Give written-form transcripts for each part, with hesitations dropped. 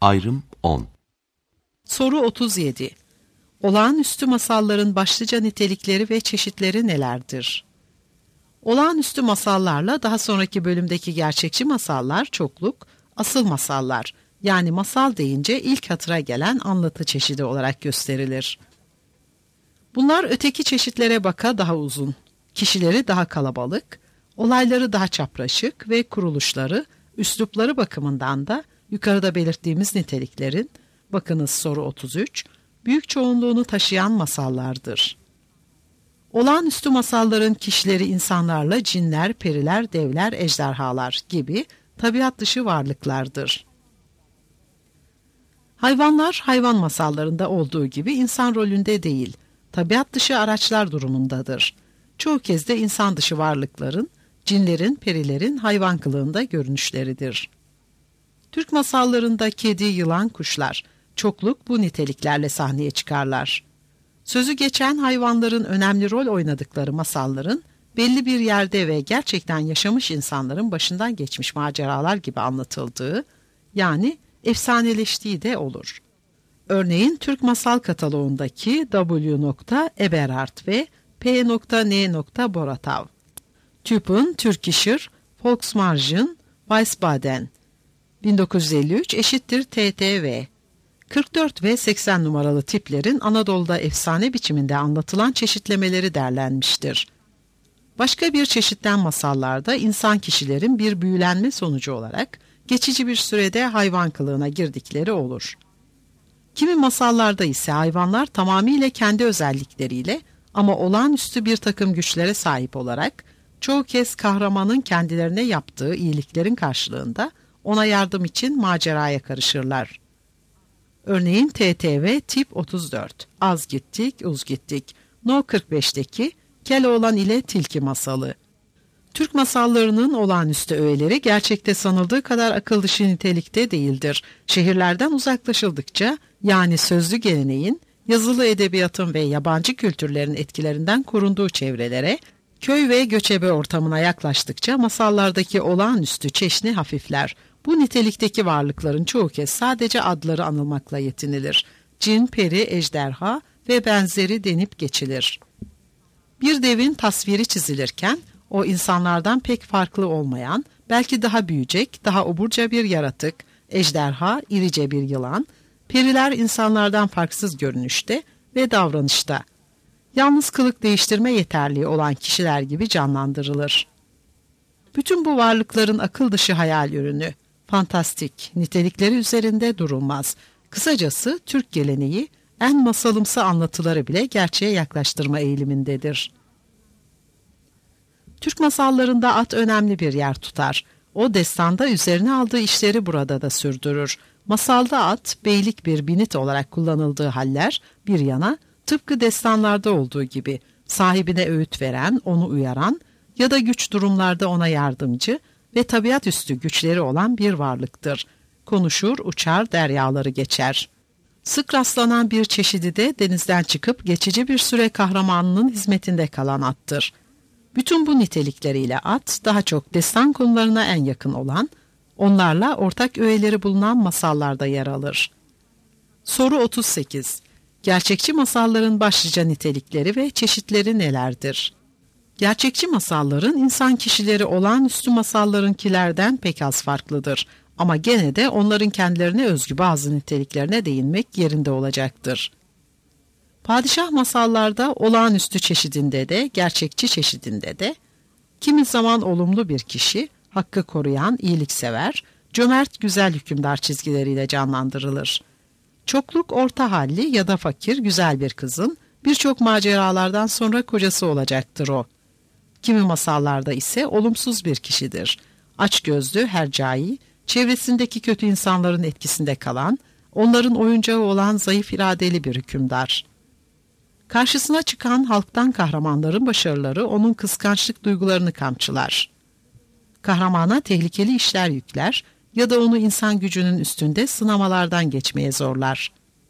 Ayrım 10. Soru 37. Olağanüstü masalların başlıca nitelikleri ve çeşitleri nelerdir? Olağanüstü masallarla daha sonraki bölümdeki gerçekçi masallar çokluk, asıl masallar, yani masal deyince ilk hatıra gelen anlatı çeşidi olarak gösterilir. Bunlar öteki çeşitlere baka daha uzun, kişileri daha kalabalık, olayları daha çapraşık ve kuruluşları, üslupları bakımından da yukarıda belirttiğimiz niteliklerin, bakınız soru 33, büyük çoğunluğunu taşıyan masallardır. Olağanüstü masalların kişileri insanlarla cinler, periler, devler, ejderhalar gibi tabiat dışı varlıklardır. Hayvanlar hayvan masallarında olduğu gibi insan rolünde değil, tabiat dışı araçlar durumundadır. Çoğu kez de insan dışı varlıkların, cinlerin, perilerin hayvan kılığında görünüşleridir. Türk masallarında kedi, yılan, kuşlar, çokluk bu niteliklerle sahneye çıkarlar. Sözü geçen hayvanların önemli rol oynadıkları masalların, belli bir yerde ve gerçekten yaşamış insanların başından geçmiş maceralar gibi anlatıldığı, yani efsaneleştiği de olur. Örneğin Türk Masal Kataloğu'ndaki W. Eberhard ve P.N. Boratav, Tüpün, Türkischer, Volksmärchen, Wiesbaden, 1953 eşittir TTV. 44 ve 80 numaralı tiplerin Anadolu'da efsane biçiminde anlatılan çeşitlemeleri derlenmiştir. Başka bir çeşitten masallarda insan kişilerin bir büyülenme sonucu olarak geçici bir sürede hayvan kılığına girdikleri olur. Kimi masallarda ise hayvanlar tamamıyla kendi özellikleriyle ama olağanüstü bir takım güçlere sahip olarak çoğu kez kahramanın kendilerine yaptığı iyiliklerin karşılığında ona yardım için maceraya karışırlar. Örneğin TTV tip 34, Az Gittik, Uz Gittik, No 45'teki Keloğlan ile Tilki masalı. Türk masallarının olağanüstü öğeleri gerçekte sanıldığı kadar akıl dışı nitelikte değildir. Şehirlerden uzaklaşıldıkça, yani sözlü geleneğin, yazılı edebiyatın ve yabancı kültürlerin etkilerinden korunduğu çevrelere, köy ve göçebe ortamına yaklaştıkça masallardaki olağanüstü çeşni hafifler. Bu nitelikteki varlıkların çoğu kez sadece adları anılmakla yetinilir. Cin, peri, ejderha ve benzeri denip geçilir. Bir devin tasviri çizilirken, o insanlardan pek farklı olmayan, belki daha büyücek, daha oburca bir yaratık, ejderha, irice bir yılan, periler insanlardan farksız görünüşte ve davranışta. Yalnız kılık değiştirme yeterliği olan kişiler gibi canlandırılır. Bütün bu varlıkların akıl dışı hayal ürünü, fantastik, nitelikleri üzerinde durulmaz. Kısacası Türk geleneği en masalımsı anlatıları bile gerçeğe yaklaştırma eğilimindedir. Türk masallarında at önemli bir yer tutar. O destanda üzerine aldığı işleri burada da sürdürür. Masalda at, beylik bir binit olarak kullanıldığı haller bir yana, tıpkı destanlarda olduğu gibi sahibine öğüt veren, onu uyaran ya da güç durumlarda ona yardımcı ve tabiat üstü güçleri olan bir varlıktır. Konuşur, uçar, deryaları geçer. Sık rastlanan bir çeşidi de denizden çıkıp geçici bir süre kahramanının hizmetinde kalan attır. Bütün bu nitelikleriyle at, daha çok destan konularına en yakın olan, onlarla ortak öğeleri bulunan masallarda yer alır. Soru 38. Gerçekçi masalların başlıca nitelikleri ve çeşitleri nelerdir? Gerçekçi masalların insan kişileri olağanüstü masallarınkilerden pek az farklıdır. Ama gene de onların kendilerine özgü bazı niteliklerine değinmek yerinde olacaktır. Padişah masallarda olağanüstü çeşidinde de, gerçekçi çeşidinde de, kimi zaman olumlu bir kişi, hakkı koruyan, iyiliksever, cömert güzel hükümdar çizgileriyle canlandırılır. Çokluk orta halli ya da fakir güzel bir kızın birçok maceralardan sonra kocası olacaktır o. Kimi masallarda ise olumsuz bir kişidir. Açgözlü, hercai, çevresindeki kötü insanların etkisinde kalan, onların oyuncağı olan zayıf iradeli bir hükümdar. Karşısına çıkan halktan kahramanların başarıları onun kıskançlık duygularını kamçılar. Kahramana tehlikeli işler yükler ya da onu insan gücünün üstünde sınamalardan geçmeye zorlar.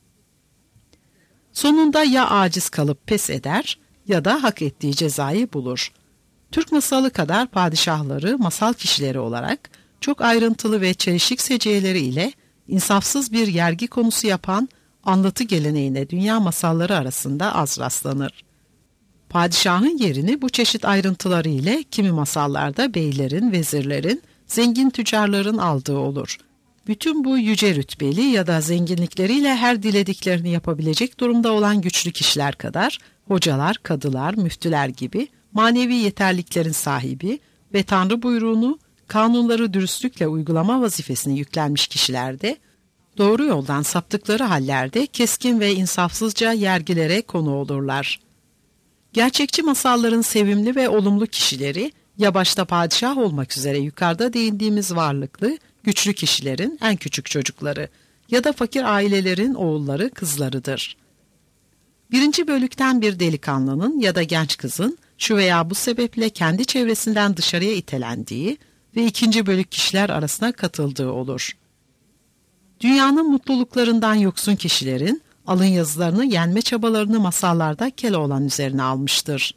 Sonunda ya aciz kalıp pes eder ya da hak ettiği cezayı bulur. Türk masalı kadar padişahları masal kişileri olarak çok ayrıntılı ve çelişik seciyeleri ile insafsız bir yergi konusu yapan anlatı geleneğine dünya masalları arasında az rastlanır. Padişahın yerini bu çeşit ayrıntıları ile kimi masallarda beylerin, vezirlerin, zengin tüccarların aldığı olur. Bütün bu yüce rütbeli ya da zenginlikleriyle her dilediklerini yapabilecek durumda olan güçlü kişiler kadar, hocalar, kadılar, müftüler gibi manevi yeterliklerin sahibi ve Tanrı buyruğunu, kanunları dürüstlükle uygulama vazifesini yüklenmiş kişiler de, doğru yoldan saptıkları hallerde keskin ve insafsızca yergilere konu olurlar. Gerçekçi masalların sevimli ve olumlu kişileri, ya başta padişah olmak üzere yukarıda değindiğimiz varlıklı, güçlü kişilerin en küçük çocukları ya da fakir ailelerin oğulları, kızlarıdır. Birinci bölükten bir delikanlının ya da genç kızın şu veya bu sebeple kendi çevresinden dışarıya itelendiği ve ikinci bölük kişiler arasına katıldığı olur. Dünyanın mutluluklarından yoksun kişilerin alın yazılarını yenme çabalarını masallarda Keloğlan üzerine almıştır.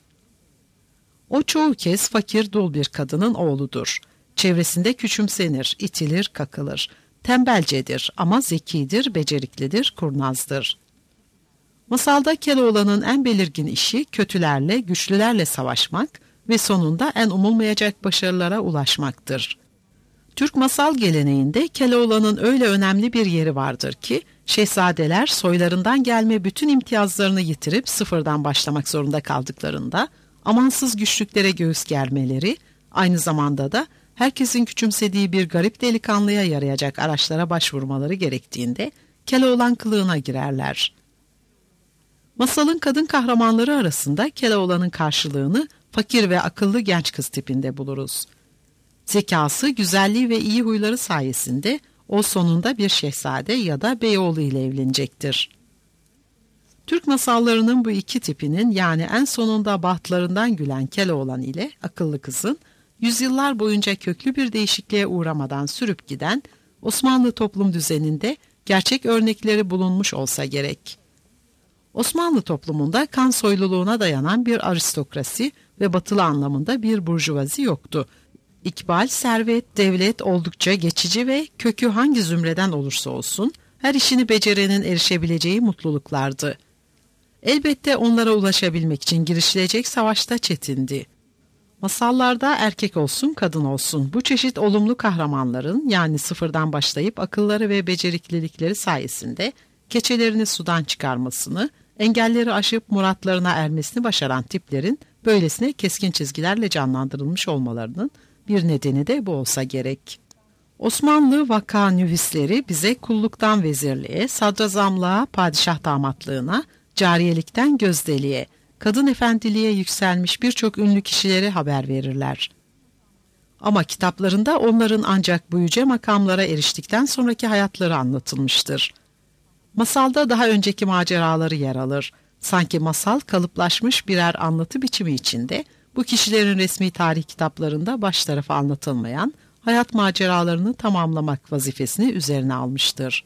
O çoğu kez fakir dul bir kadının oğludur. Çevresinde küçümsenir, itilir, kakılır. Tembelcedir ama zekidir, beceriklidir, kurnazdır. Masalda Keloğlan'ın en belirgin işi kötülerle, güçlülerle savaşmak ve sonunda en umulmayacak başarılara ulaşmaktır. Türk masal geleneğinde Keloğlan'ın öyle önemli bir yeri vardır ki, şehzadeler soylarından gelme bütün imtiyazlarını yitirip sıfırdan başlamak zorunda kaldıklarında, amansız güçlüklere göğüs germeleri, aynı zamanda da herkesin küçümsediği bir garip delikanlıya yarayacak araçlara başvurmaları gerektiğinde Keloğlan kılığına girerler. Masalın kadın kahramanları arasında Keloğlan'ın karşılığını fakir ve akıllı genç kız tipinde buluruz. Zekası, güzelliği ve iyi huyları sayesinde o sonunda bir şehzade ya da beyoğlu ile evlenecektir. Türk masallarının bu iki tipinin yani en sonunda bahtlarından gülen Keloğlan ile akıllı kızın yüzyıllar boyunca köklü bir değişikliğe uğramadan sürüp giden Osmanlı toplum düzeninde gerçek örnekleri bulunmuş olsa gerek. Osmanlı toplumunda kan soyluluğuna dayanan bir aristokrasi ve batılı anlamında bir burjuvazi yoktu. İkbal, servet, devlet oldukça geçici ve kökü hangi zümreden olursa olsun her işini becerenin erişebileceği mutluluklardı. Elbette onlara ulaşabilmek için girişilecek savaşta çetindi. Masallarda erkek olsun kadın olsun bu çeşit olumlu kahramanların yani sıfırdan başlayıp akılları ve beceriklilikleri sayesinde keçelerini sudan çıkarmasını, engelleri aşıp muratlarına ermesini başaran tiplerin böylesine keskin çizgilerle canlandırılmış olmalarının bir nedeni de bu olsa gerek. Osmanlı vaka nüvisleri bize kulluktan vezirliğe, sadrazamlığa, padişah damatlığına, cariyelikten gözdeliğe, kadın efendiliğe yükselmiş birçok ünlü kişileri haber verirler. Ama kitaplarında onların ancak bu yüce makamlara eriştikten sonraki hayatları anlatılmıştır. Masalda daha önceki maceraları yer alır. Sanki masal kalıplaşmış birer anlatı biçimi içinde bu kişilerin resmi tarih kitaplarında baş tarafı anlatılmayan hayat maceralarını tamamlamak vazifesini üzerine almıştır.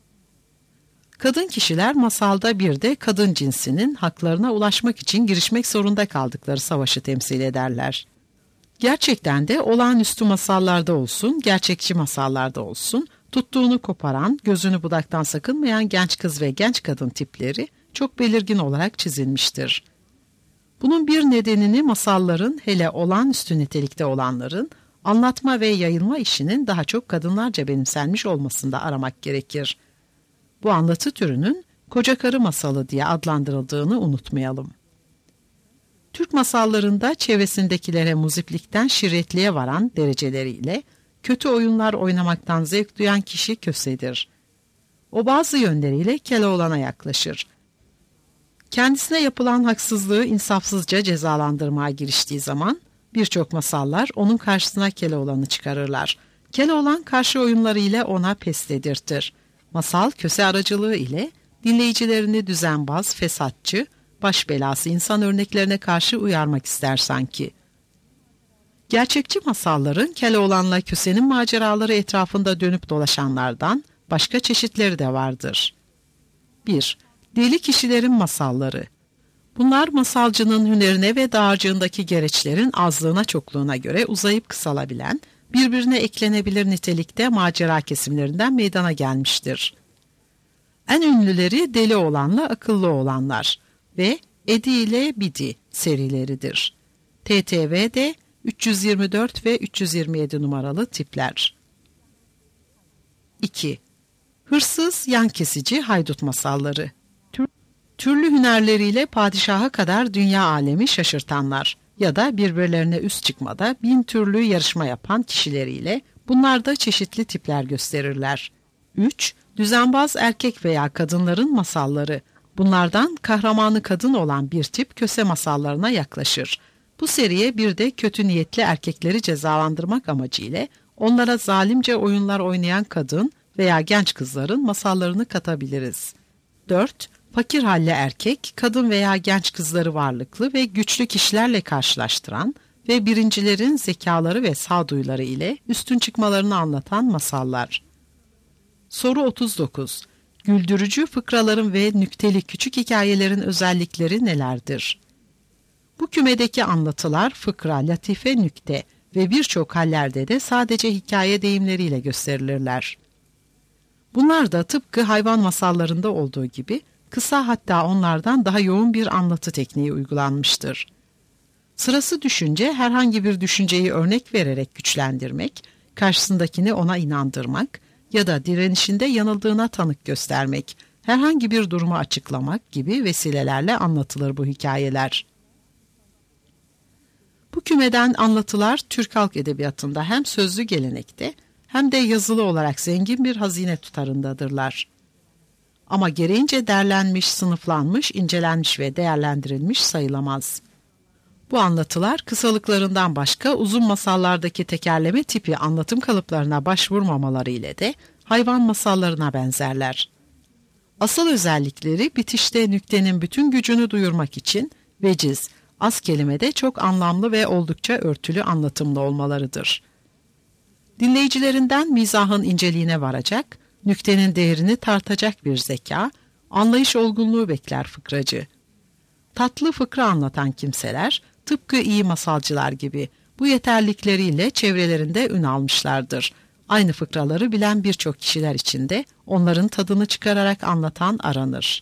Kadın kişiler masalda bir de kadın cinsinin haklarına ulaşmak için girişmek zorunda kaldıkları savaşı temsil ederler. Gerçekten de olağanüstü masallarda olsun, gerçekçi masallarda olsun, tuttuğunu koparan, gözünü budaktan sakınmayan genç kız ve genç kadın tipleri çok belirgin olarak çizilmiştir. Bunun bir nedenini masalların, hele olağanüstü nitelikte olanların, anlatma ve yayılma işinin daha çok kadınlarca benimsenmiş olmasında aramak gerekir. Bu anlatı türünün koca karı masalı diye adlandırıldığını unutmayalım. Türk masallarında çevresindekilere muziplikten şirretliğe varan dereceleriyle kötü oyunlar oynamaktan zevk duyan kişi kösedir. O bazı yönleriyle Keloğlan'a yaklaşır. Kendisine yapılan haksızlığı insafsızca cezalandırmaya giriştiği zaman birçok masallar onun karşısına Keloğlan'ı çıkarırlar. Keloğlan karşı oyunları ile ona pes dedirtir. Masal köse aracılığı ile dinleyicilerini düzenbaz, fesatçı, baş belası insan örneklerine karşı uyarmak ister sanki. Gerçekçi masalların Keloğlan'la kösenin maceraları etrafında dönüp dolaşanlardan başka çeşitleri de vardır. 1. Deli kişilerin masalları. Bunlar masalcının hünerine ve dağarcığındaki gereçlerin azlığına çokluğuna göre uzayıp kısalabilen, birbirine eklenebilir nitelikte macera kesimlerinden meydana gelmiştir. En ünlüleri Deli Oğlan'la Akıllı Oğlanlar ve Edi ile Bidi serileridir. TTV'de 324 ve 327 numaralı tipler. 2. Hırsız, yan kesici, haydut masalları. Türlü hünerleriyle padişaha kadar dünya alemi şaşırtanlar ya da birbirlerine üst çıkmada bin türlü yarışma yapan kişileriyle bunlar da çeşitli tipler gösterirler. 3. Düzenbaz erkek veya kadınların masalları. Bunlardan kahramanı kadın olan bir tip köse masallarına yaklaşır. Bu seriye bir de kötü niyetli erkekleri cezalandırmak amacıyla onlara zalimce oyunlar oynayan kadın veya genç kızların masallarını katabiliriz. 4. Fakir halli erkek, kadın veya genç kızları varlıklı ve güçlü kişilerle karşılaştıran ve birincilerin zekaları ve sağduyuları ile üstün çıkmalarını anlatan masallar. Soru 39. Güldürücü fıkraların ve nükteli küçük hikayelerin özellikleri nelerdir? Bu kümedeki anlatılar fıkra, latife, nükte ve birçok hallerde de sadece hikaye deyimleriyle gösterilirler. Bunlar da tıpkı hayvan masallarında olduğu gibi kısa, hatta onlardan daha yoğun bir anlatı tekniği uygulanmıştır. Sırası düşünce herhangi bir düşünceyi örnek vererek güçlendirmek, karşısındakini ona inandırmak ya da direnişinde yanıldığına tanık göstermek, herhangi bir durumu açıklamak gibi vesilelerle anlatılır bu hikayeler. Bu kümeden anlatılar Türk halk edebiyatında hem sözlü gelenekte hem de yazılı olarak zengin bir hazine tutarındadırlar. Ama gereğince derlenmiş, sınıflanmış, incelenmiş ve değerlendirilmiş sayılamaz. Bu anlatılar kısalıklarından başka uzun masallardaki tekerleme tipi anlatım kalıplarına başvurmamaları ile de hayvan masallarına benzerler. Asıl özellikleri bitişte nüktenin bütün gücünü duyurmak için veciz, az kelimede çok anlamlı ve oldukça örtülü anlatımlı olmalarıdır. Dinleyicilerinden mizahın inceliğine varacak, nüktenin değerini tartacak bir zeka, anlayış olgunluğu bekler fıkracı. Tatlı fıkra anlatan kimseler, tıpkı iyi masalcılar gibi bu yeterlikleriyle çevrelerinde ün almışlardır. Aynı fıkraları bilen birçok kişiler içinde onların tadını çıkararak anlatan aranır.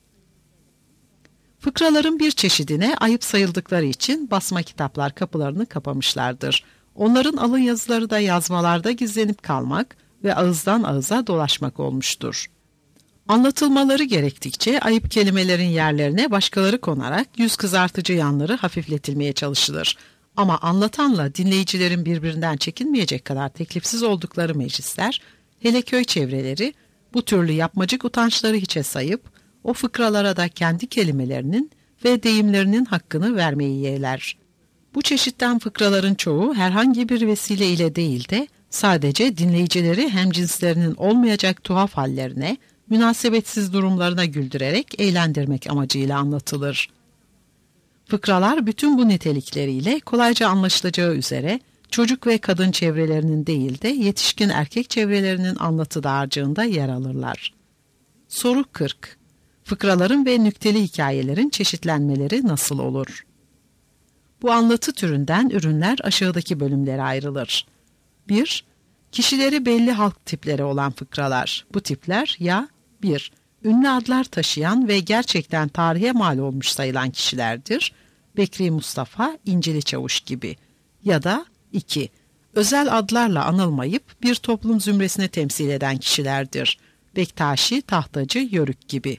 Fıkraların bir çeşidine ayıp sayıldıkları için basma kitaplar kapılarını kapamışlardır. Onların alın yazıları da yazmalarda gizlenip kalmak ve ağızdan ağıza dolaşmak olmuştur. Anlatılmaları gerektikçe ayıp kelimelerin yerlerine başkaları konarak yüz kızartıcı yanları hafifletilmeye çalışılır. Ama anlatanla dinleyicilerin birbirinden çekinmeyecek kadar teklifsiz oldukları meclisler, hele köy çevreleri bu türlü yapmacık utançları hiçe sayıp, o fıkralara da kendi kelimelerinin ve deyimlerinin hakkını vermeyi yeğler. Bu çeşitten fıkraların çoğu herhangi bir vesile ile değil de sadece dinleyicileri hemcinslerinin olmayacak tuhaf hallerine, münasebetsiz durumlarına güldürerek eğlendirmek amacıyla anlatılır. Fıkralar bütün bu nitelikleriyle kolayca anlaşılacağı üzere çocuk ve kadın çevrelerinin değil de yetişkin erkek çevrelerinin anlatı dağarcığında yer alırlar. Soru 40. Fıkraların ve nükteli hikayelerin çeşitlenmeleri nasıl olur? Bu anlatı türünden ürünler aşağıdaki bölümlere ayrılır. 1. Kişileri belli halk tipleri olan fıkralar. Bu tipler ya 1. Ünlü adlar taşıyan ve gerçekten tarihe mal olmuş sayılan kişilerdir. Bekri Mustafa, İncili Çavuş gibi. Ya da 2. Özel adlarla anılmayıp bir toplum zümresini temsil eden kişilerdir. Bektaşi, Tahtacı, Yörük gibi.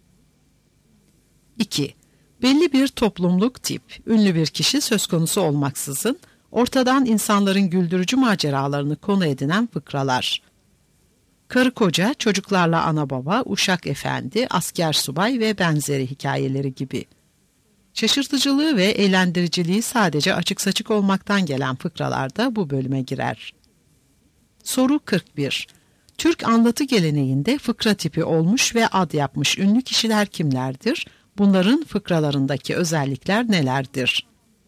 2. Belli bir toplumluk tip, ünlü bir kişi söz konusu olmaksızın, ortadan insanların güldürücü maceralarını konu edinen fıkralar. Karı koca, çocuklarla ana baba, uşak efendi, asker subay ve benzeri hikayeleri gibi. Şaşırtıcılığı ve eğlendiriciliği sadece açık saçık olmaktan gelen fıkralar da bu bölüme girer. Soru 41. Türk anlatı geleneğinde fıkra tipi olmuş ve ad yapmış ünlü kişiler kimlerdir? Bunların fıkralarındaki özellikler nelerdir?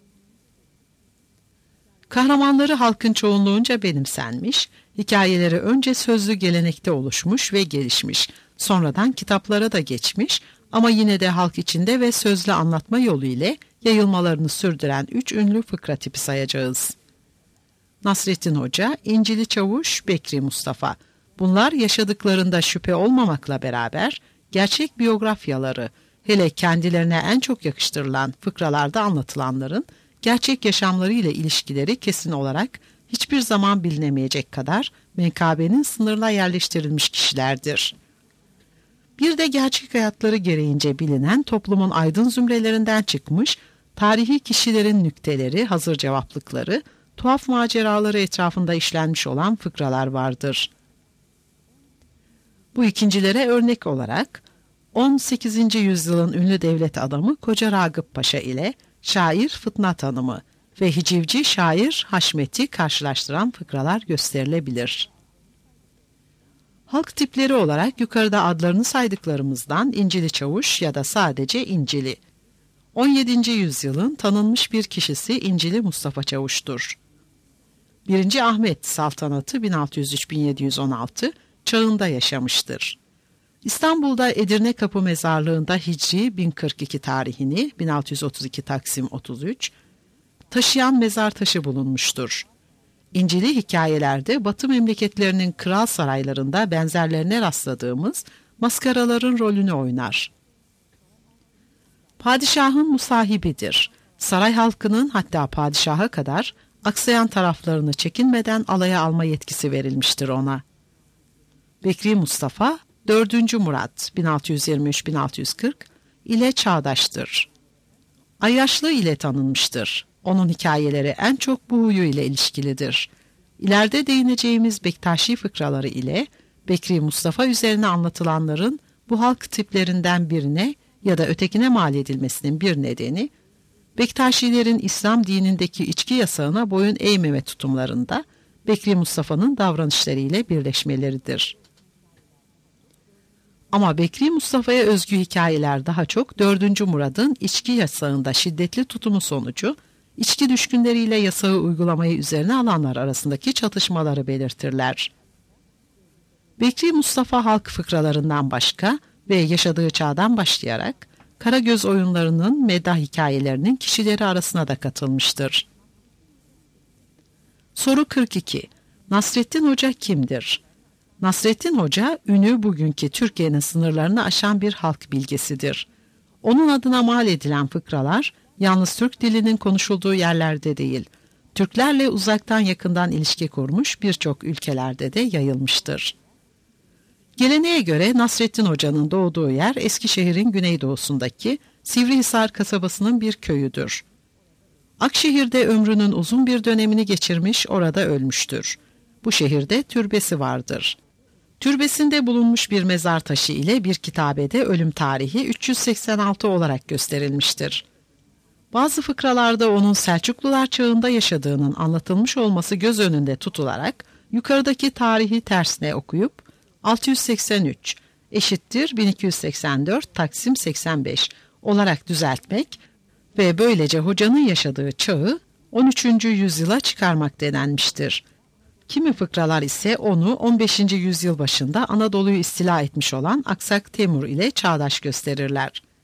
Kahramanları halkın çoğunluğunca benimsenmiş, hikayeleri önce sözlü gelenekte oluşmuş ve gelişmiş, sonradan kitaplara da geçmiş ama yine de halk içinde ve sözlü anlatma yolu ile yayılmalarını sürdüren 3 ünlü fıkra tipi sayacağız. Nasrettin Hoca, İncili Çavuş, Bekri Mustafa. Bunlar yaşadıklarında şüphe olmamakla beraber gerçek biyografyaları, hele kendilerine en çok yakıştırılan fıkralarda anlatılanların gerçek yaşamları ile ilişkileri kesin olarak hiçbir zaman bilinemeyecek kadar menkabenin sınırına yerleştirilmiş kişilerdir. Bir de gerçek hayatları gereğince bilinen toplumun aydın zümrelerinden çıkmış, tarihi kişilerin nükteleri, hazır cevaplıkları, tuhaf maceraları etrafında işlenmiş olan fıkralar vardır. Bu ikincilere örnek olarak 18. yüzyılın ünlü devlet adamı Koca Ragıp Paşa ile şair Fıtnat Hanım'ı ve hicivci şair Haşmet'i karşılaştıran fıkralar gösterilebilir. Halk tipleri olarak yukarıda adlarını saydıklarımızdan İncili Çavuş ya da sadece İncili. 17. yüzyılın tanınmış bir kişisi İncili Mustafa Çavuş'tur. 1. Ahmet saltanatı 1603-1716 çağında yaşamıştır. İstanbul'da Edirne Kapı Mezarlığı'nda Hicri 1042 tarihini 1632 Taksim 33 taşıyan mezar taşı bulunmuştur. İncili hikayelerde Batı memleketlerinin kral saraylarında benzerlerine rastladığımız maskaraların rolünü oynar. Padişahın musahibidir. Saray halkının hatta padişaha kadar aksayan taraflarını çekinmeden alaya alma yetkisi verilmiştir ona. Bekri Mustafa 4. Murat 1623-1640 ile çağdaştır. Ayyaşlı ile tanınmıştır. Onun hikayeleri en çok bu huyu ile ilişkilidir. İleride değineceğimiz Bektaşi fıkraları ile Bekri Mustafa üzerine anlatılanların bu halk tiplerinden birine ya da ötekine mal edilmesinin bir nedeni, Bektaşilerin İslam dinindeki içki yasağına boyun eğmeme tutumlarında Bekri Mustafa'nın davranışlarıyla birleşmeleridir. Ama Bekri Mustafa'ya özgü hikayeler daha çok 4. Murad'ın içki yasağında şiddetli tutumu sonucu içki düşkünleriyle yasağı uygulamayı üzerine alanlar arasındaki çatışmaları belirtirler. Bekri Mustafa halk fıkralarından başka ve yaşadığı çağdan başlayarak Karagöz oyunlarının meddah hikayelerinin kişileri arasına da katılmıştır. Soru 42. Nasrettin Hoca kimdir? Nasrettin Hoca, ünü bugünkü Türkiye'nin sınırlarını aşan bir halk bilgesidir. Onun adına mal edilen fıkralar, yalnız Türk dilinin konuşulduğu yerlerde değil, Türklerle uzaktan yakından ilişki kurmuş birçok ülkelerde de yayılmıştır. Geleneğe göre Nasrettin Hoca'nın doğduğu yer Eskişehir'in güneydoğusundaki Sivrihisar kasabasının bir köyüdür. Akşehir'de ömrünün uzun bir dönemini geçirmiş, orada ölmüştür. Bu şehirde türbesi vardır. Türbesinde bulunmuş bir mezar taşı ile bir kitabede ölüm tarihi 386 olarak gösterilmiştir. Bazı fıkralarda onun Selçuklular çağında yaşadığının anlatılmış olması göz önünde tutularak yukarıdaki tarihi tersine okuyup 683 eşittir 1284 Taksim 85 olarak düzeltmek ve böylece hocanın yaşadığı çağı 13. yüzyıla çıkarmak denenmiştir. Kimi fıkralar ise onu 15. yüzyıl başında Anadolu'yu istila etmiş olan Aksak Temur ile çağdaş gösterirler.